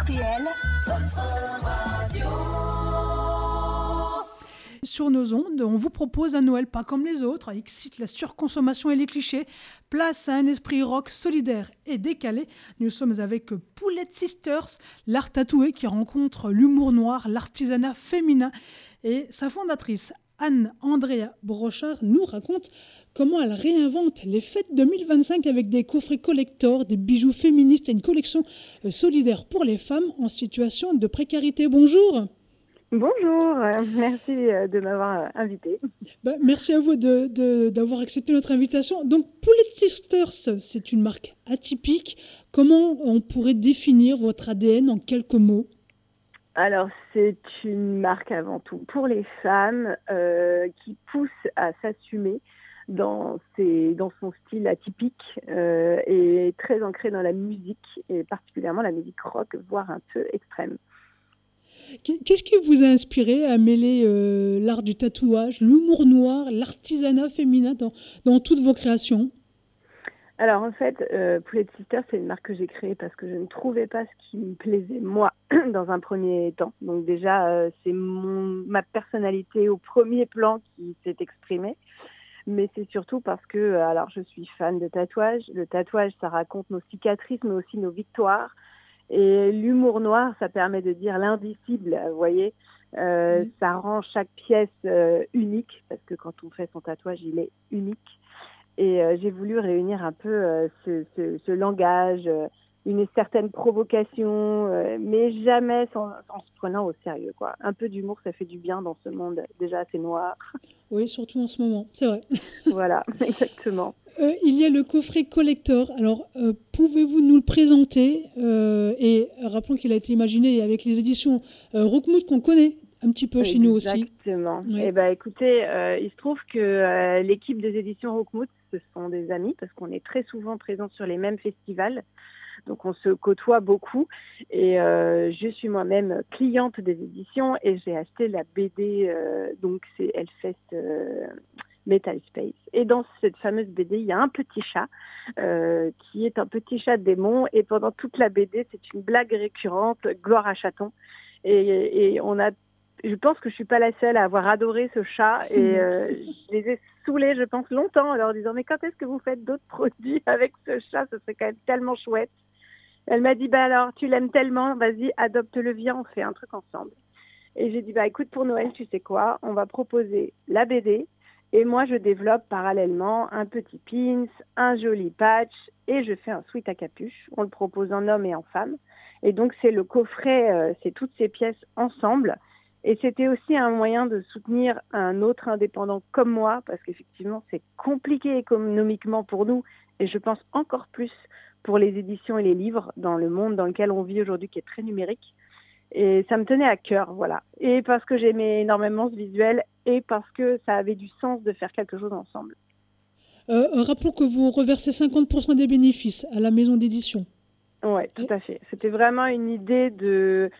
RTL, votre radio. Sur nos ondes, on vous propose un Noël pas comme les autres, excite la surconsommation et les clichés, place à un esprit rock solidaire et décalé. Nous sommes avec Poulette Sisters, l'art tatoué qui rencontre l'humour noir, l'artisanat féminin, et sa fondatrice Anne-Andrea Brochard nous raconte comment elle réinvente les fêtes 2025 avec des coffrets collector, des bijoux féministes et une collection solidaire pour les femmes en situation de précarité. Bonjour. Bonjour, merci de m'avoir invitée. Merci à vous d'avoir accepté notre invitation. Donc, Poulette Sisters, c'est une marque atypique. Comment on pourrait définir votre ADN en quelques mots ? Alors, c'est une marque avant tout pour les femmes qui pousse à s'assumer dans son style atypique et très ancré dans la musique, et particulièrement la musique rock, voire un peu extrême. Qu'est-ce qui vous a inspiré à mêler l'art du tatouage, l'humour noir, l'artisanat féminin dans toutes vos créations ? Alors en fait, Poulette Sisters, c'est une marque que j'ai créée parce que je ne trouvais pas ce qui me plaisait moi dans un premier temps. Donc déjà, c'est ma personnalité au premier plan qui s'est exprimée. Mais c'est surtout parce que, alors je suis fan de tatouage. Le tatouage, ça raconte nos cicatrices, mais aussi nos victoires. Et l'humour noir, ça permet de dire l'indicible, vous voyez. Ça rend chaque pièce unique, parce que quand on fait son tatouage, il est unique. Et j'ai voulu réunir un peu ce langage, une certaine provocation, mais jamais en se prenant au sérieux, quoi. Un peu d'humour, ça fait du bien dans ce monde déjà assez noir. Oui, surtout en ce moment, c'est vrai. Voilà, exactement. Il y a le coffret collector. Alors, pouvez-vous nous le présenter et rappelons qu'il a été imaginé avec les éditions Rockmood qu'on connaît un petit peu chez nous aussi. Exactement. Ouais. Eh ben, écoutez, il se trouve que l'équipe des éditions Rockmood, ce sont des amis parce qu'on est très souvent présents sur les mêmes festivals. Donc, on se côtoie beaucoup. Et je suis moi-même cliente des éditions et j'ai acheté la BD, donc c'est Hellfest Metal Space. Et dans cette fameuse BD, il y a un petit chat qui est un petit chat démon. Et pendant toute la BD, c'est une blague récurrente, gloire à chaton. Et on a, je pense que je suis pas la seule à avoir adoré ce chat. Et je les ai saoulés, je pense, longtemps en leur disant « Mais quand est-ce que vous faites d'autres produits avec ce chat ? Ce serait quand même tellement chouette. » Elle m'a dit « alors, tu l'aimes tellement, vas-y, adopte-le, viens, on fait un truc ensemble. » Et j'ai dit « écoute, pour Noël, tu sais quoi ? On va proposer la BD. Et moi, je développe parallèlement un petit pins, un joli patch et je fais un sweat à capuche. On le propose en homme et en femme. Et donc, c'est le coffret, c'est toutes ces pièces ensemble. Et c'était aussi un moyen de soutenir un autre indépendant comme moi, parce qu'effectivement, c'est compliqué économiquement pour nous, et je pense encore plus pour les éditions et les livres dans le monde dans lequel on vit aujourd'hui, qui est très numérique. Et ça me tenait à cœur, voilà. Et parce que j'aimais énormément ce visuel, et parce que ça avait du sens de faire quelque chose ensemble. Rappelons que vous reversez 50% des bénéfices à la maison d'édition. Oui, tout à fait. C'était vraiment une idée de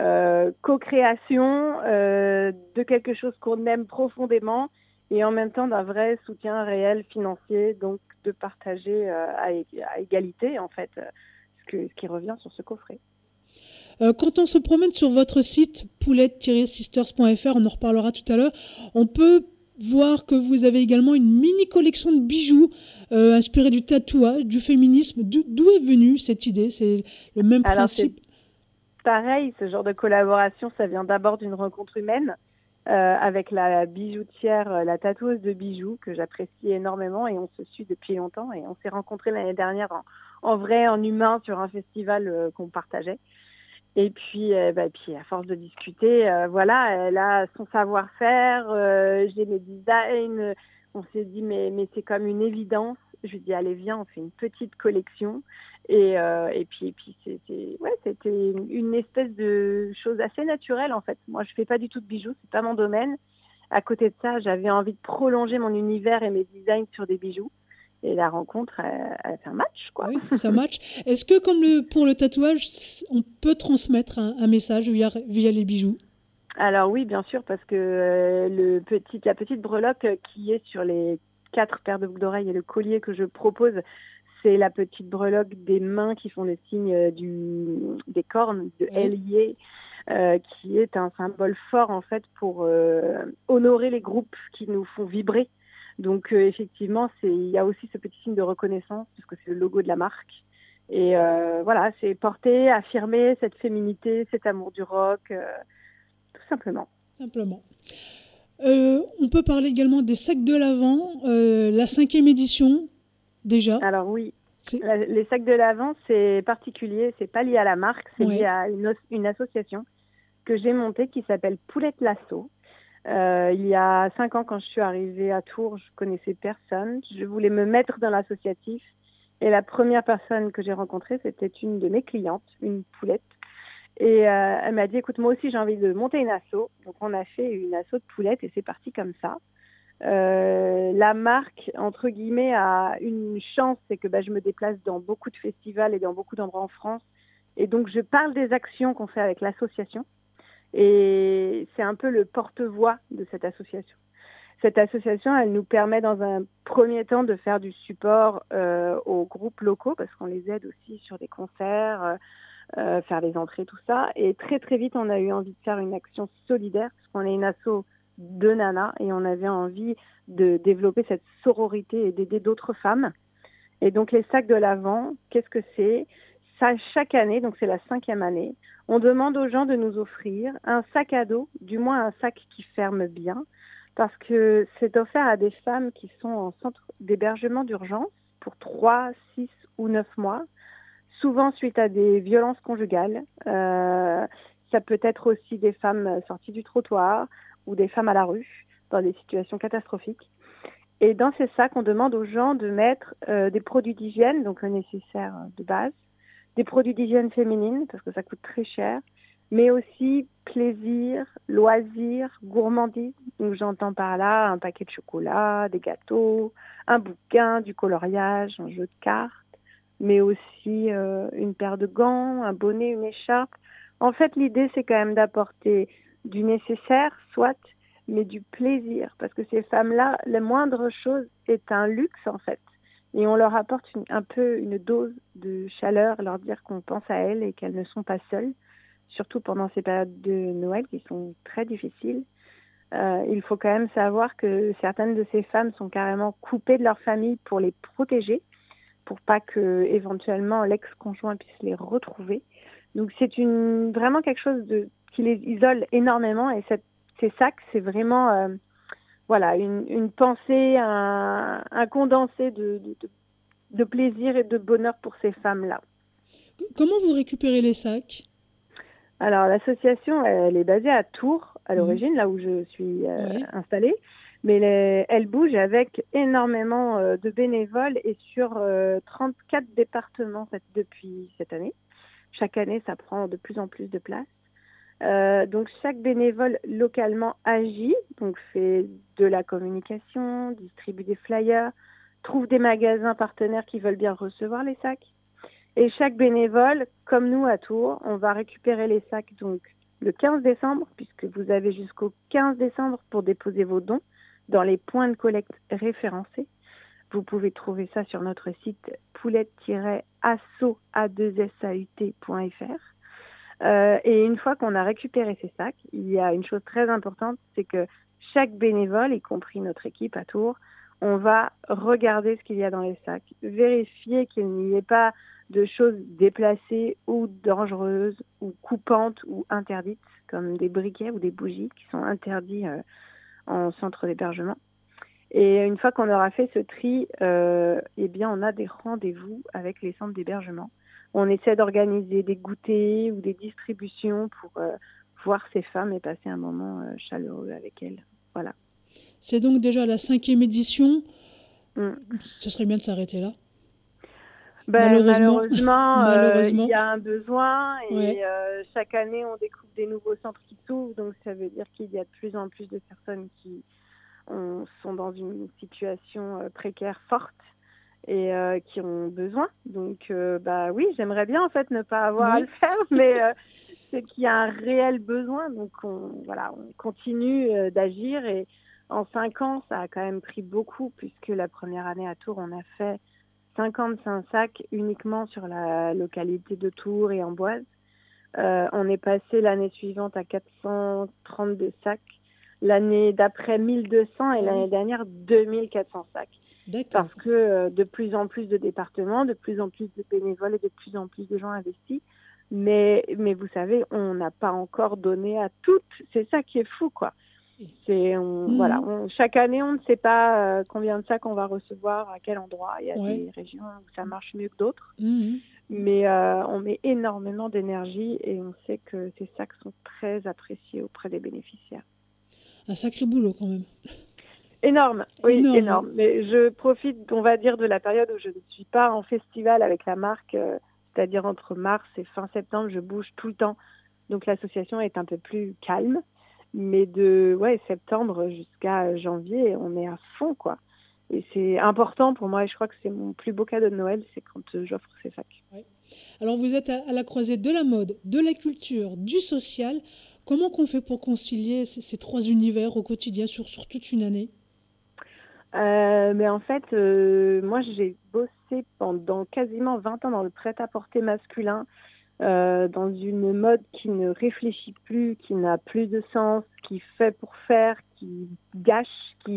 co-création de quelque chose qu'on aime profondément et en même temps d'un vrai soutien réel financier, donc de partager à égalité en fait ce qui revient sur ce coffret. Quand on se promène sur votre site poulette-sisters.fr, on en reparlera tout à l'heure, on peut voir que vous avez également une mini collection de bijoux inspirés du tatouage, du féminisme. D'où est venue cette idée ? C'est le même principe ? Pareil, ce genre de collaboration, ça vient d'abord d'une rencontre humaine avec la bijoutière, la tatoueuse de bijoux que j'apprécie énormément et on se suit depuis longtemps et on s'est rencontrés l'année dernière en vrai, en humain, sur un festival qu'on partageait. Et puis à force de discuter, voilà, elle a son savoir-faire, j'ai mes designs, on s'est dit mais c'est comme une évidence. Je lui dis allez viens, on fait une petite collection. Et puis c'était une espèce de chose assez naturelle en fait. Moi, je fais pas du tout de bijoux, c'est pas mon domaine. À côté de ça, j'avais envie de prolonger mon univers et mes designs sur des bijoux. Et la rencontre, elle fait un match, quoi. Oui, ça match. Est-ce que, comme pour le tatouage, on peut transmettre un message via les bijoux ? Alors oui, bien sûr, parce que la petite breloque qui est sur les 4 paires de boucles d'oreilles et le collier que je propose, c'est la petite breloque des mains qui font le signe des cornes, de Hélier, qui est un symbole fort en fait pour honorer les groupes qui nous font vibrer. Donc effectivement, il y a aussi ce petit signe de reconnaissance, puisque c'est le logo de la marque. Et voilà, c'est porter, affirmer cette féminité, cet amour du rock, tout simplement. On peut parler également des sacs de l'Avent, la 5e édition déjà. Alors oui, les sacs de l'Avent, c'est particulier, c'est pas lié à la marque, c'est lié à une association que j'ai montée qui s'appelle Poulette Lasso. Il y a 5 ans, quand je suis arrivée à Tours, je connaissais personne. Je voulais me mettre dans l'associatif. Et la première personne que j'ai rencontrée, c'était une de mes clientes, une poulette. Et elle m'a dit, écoute, moi aussi, j'ai envie de monter une asso. Donc, on a fait une asso de poulettes et c'est parti comme ça. La marque, entre guillemets, a une chance, c'est que je me déplace dans beaucoup de festivals et dans beaucoup d'endroits en France. Et donc, je parle des actions qu'on fait avec l'association. Et c'est un peu le porte-voix de cette association. Cette association, elle nous permet dans un premier temps de faire du support aux groupes locaux, parce qu'on les aide aussi sur des concerts, faire les entrées, tout ça. Et très très vite, on a eu envie de faire une action solidaire, parce qu'on est une asso de nanas, et on avait envie de développer cette sororité et d'aider d'autres femmes. Et donc les sacs de l'Avent, qu'est-ce que c'est ? Ça, chaque année, donc c'est la 5e année, on demande aux gens de nous offrir un sac à dos, du moins un sac qui ferme bien, parce que c'est offert à des femmes qui sont en centre d'hébergement d'urgence pour 3, 6 ou 9 mois, souvent suite à des violences conjugales. Ça peut être aussi des femmes sorties du trottoir ou des femmes à la rue dans des situations catastrophiques. Et dans ces sacs, on demande aux gens de mettre des produits d'hygiène, donc le nécessaire de base, des produits d'hygiène féminine, parce que ça coûte très cher, mais aussi plaisir, loisir, gourmandise. Donc j'entends par là un paquet de chocolat, des gâteaux, un bouquin, du coloriage, un jeu de cartes, mais aussi une paire de gants, un bonnet, une écharpe. En fait, l'idée, c'est quand même d'apporter du nécessaire, soit, mais du plaisir, parce que ces femmes-là, la moindre chose est un luxe, en fait. Et on leur apporte un peu une dose de chaleur, leur dire qu'on pense à elles et qu'elles ne sont pas seules, surtout pendant ces périodes de Noël qui sont très difficiles. Il faut quand même savoir que certaines de ces femmes sont carrément coupées de leur famille pour les protéger, pour pas que éventuellement l'ex-conjoint puisse les retrouver. Donc c'est vraiment quelque chose qui les isole énormément, et ces sacs, c'est vraiment une pensée, un condensé de plaisir et de bonheur pour ces femmes-là. Comment vous récupérez les sacs ? Alors, l'association, elle est basée à Tours, à l'origine, là où je suis installée. Mais elle bouge avec énormément de bénévoles et sur 34 départements depuis cette année. Chaque année, ça prend de plus en plus de place. Donc, chaque bénévole localement agit, donc fait de la communication, distribue des flyers, trouve des magasins partenaires qui veulent bien recevoir les sacs. Et chaque bénévole, comme nous à Tours, on va récupérer les sacs donc le 15 décembre, puisque vous avez jusqu'au 15 décembre pour déposer vos dons dans les points de collecte référencés. Vous pouvez trouver ça sur notre site poulette-asso.fr. Et une fois qu'on a récupéré ces sacs, il y a une chose très importante, c'est que chaque bénévole, y compris notre équipe à Tours, on va regarder ce qu'il y a dans les sacs, vérifier qu'il n'y ait pas de choses déplacées ou dangereuses ou coupantes ou interdites, comme des briquets ou des bougies qui sont interdits en centre d'hébergement. Et une fois qu'on aura fait ce tri, on a des rendez-vous avec les centres d'hébergement. On essaie d'organiser des goûters ou des distributions pour voir ces femmes et passer un moment chaleureux avec elles. Voilà. C'est donc déjà la 5e édition. Ce serait bien de s'arrêter là. Malheureusement, il y a un besoin et chaque année, on découvre des nouveaux centres qui s'ouvrent. Donc, ça veut dire qu'il y a de plus en plus de personnes qui sont dans une situation précaire forte et qui ont besoin. Donc, oui, j'aimerais bien en fait ne pas avoir à le faire, mais c'est qu'il y a un réel besoin. Donc, on continue d'agir, et en 5 ans, ça a quand même pris beaucoup, puisque la première année à Tours, on a fait 55 sacs uniquement sur la localité de Tours et Amboise. On est passé l'année suivante à 432 sacs, l'année d'après 1200 et l'année dernière 2400 sacs. D'accord. Parce que de plus en plus de départements, de plus en plus de bénévoles et de plus en plus de gens investis. Mais vous savez, on n'a pas encore donné à toutes. C'est ça qui est fou, quoi. Voilà, chaque année, on ne sait pas combien de sacs on va recevoir, à quel endroit. Il y a des régions où ça marche mieux que d'autres. Mais on met énormément d'énergie et on sait que ces sacs sont très appréciés auprès des bénéficiaires. Un sacré boulot quand même. Énorme, oui, énorme. Mais je profite, on va dire, de la période où je ne suis pas en festival avec la marque, c'est-à-dire entre mars et fin septembre, je bouge tout le temps. Donc l'association est un peu plus calme. Mais de septembre jusqu'à janvier, on est à fond, quoi. Et c'est important pour moi, et je crois que c'est mon plus beau cadeau de Noël, c'est quand j'offre ces sacs. Ouais. Alors vous êtes à la croisée de la mode, de la culture, du social. Comment qu'on fait pour concilier ces trois univers au quotidien sur toute une année ? Mais en fait, moi j'ai bossé pendant quasiment 20 ans dans le prêt-à-porter masculin, dans une mode qui ne réfléchit plus, qui n'a plus de sens, qui fait pour faire, qui gâche,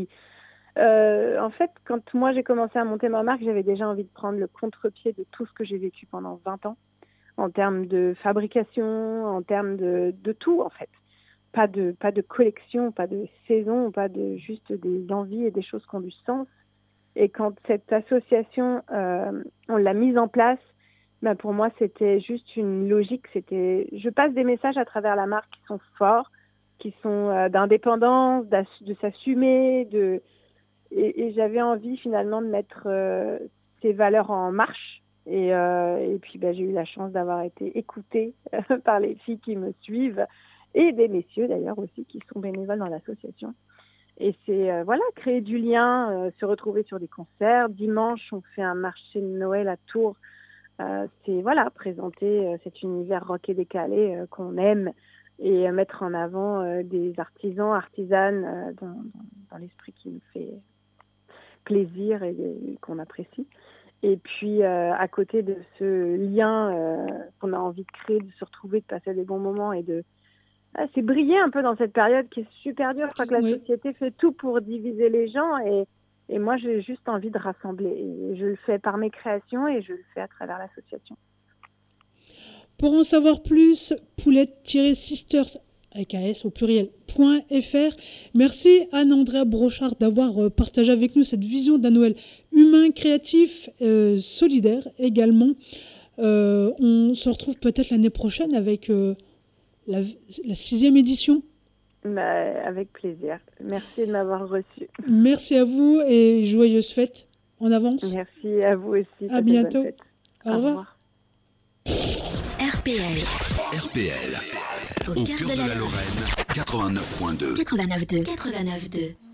en fait, quand moi j'ai commencé à monter ma marque, j'avais déjà envie de prendre le contre-pied de tout ce que j'ai vécu pendant 20 ans, en termes de fabrication, en termes de tout, en fait. Pas de collection, pas de saison, pas de juste des envies et des choses qui ont du sens. Et quand cette association, on l'a mise en place, pour moi, c'était juste une logique. Je passe des messages à travers la marque qui sont forts, qui sont d'indépendance, de s'assumer, et j'avais envie finalement de mettre ces valeurs en marche. Et puis, j'ai eu la chance d'avoir été écoutée par les filles qui me suivent et des messieurs d'ailleurs aussi qui sont bénévoles dans l'association. Et c'est créer du lien, se retrouver sur des concerts. Dimanche, on fait un marché de Noël à Tours. C'est présenter cet univers rock et décalé qu'on aime et mettre en avant des artisans, artisanes dans l'esprit qui nous fait plaisir et qu'on apprécie. Et puis à côté de ce lien qu'on a envie de créer, de se retrouver, de passer des bons moments et c'est briller un peu dans cette période qui est super dure. Je crois que la société fait tout pour diviser les gens et moi, j'ai juste envie de rassembler. Et je le fais par mes créations et je le fais à travers l'association. Pour en savoir plus, poulette-sisters, avec un S au pluriel.fr. Merci Anne-Andrea Brochard d'avoir partagé avec nous cette vision d'un Noël humain, créatif, solidaire également. On se retrouve peut-être l'année prochaine avec la 6e édition. Avec plaisir. Merci de m'avoir reçu. Merci à vous et joyeuses fêtes en avance. Merci à vous aussi. À bientôt. Au revoir. RPL. Au cœur de la Lorraine. 89.2. 89.2.